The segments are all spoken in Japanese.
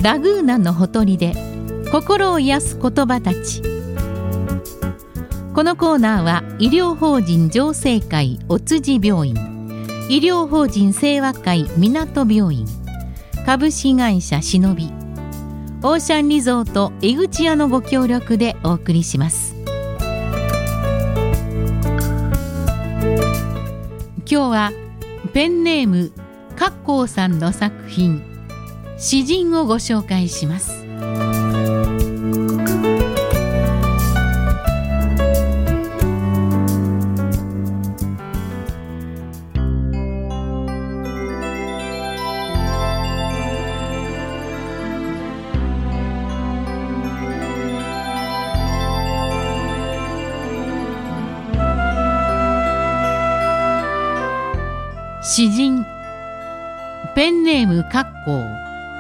ラグーナのほとりで心を癒す言葉たち。このコーナーは医療法人浄世会お辻病院、医療法人清和会港病院、株式会社しのび、オーシャンリゾート江口屋のご協力でお送りします。今日はペンネームかっこうさんの作品詩人をご紹介します。詩人ペンネームかっこう。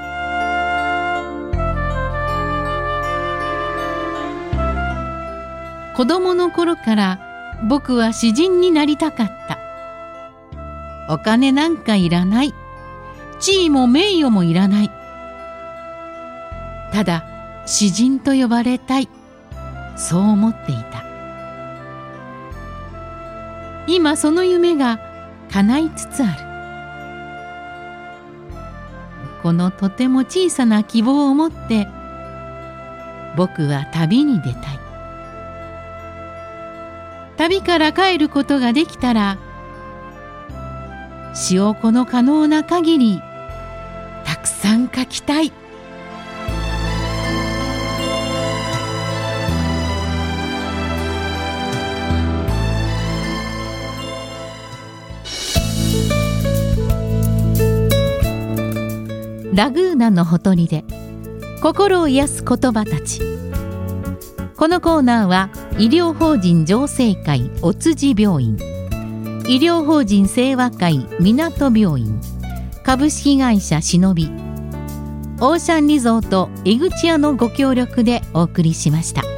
子供の頃から僕は詩人になりたかった。お金なんかいらない。地位も名誉もいらない。ただ詩人と呼ばれたい。そう思っていた。今その夢が叶いつつある。このとても小さな希望を持って僕は旅に出たい。旅から帰ることができたら詩をこの可能な限りたくさん書きたい。ラグーナのほとりで心を癒す言葉たち。このコーナーは医療法人浄世会お辻病院、医療法人清和会港病院、株式会社しのび、オーシャンリゾート江口屋のご協力でお送りしました。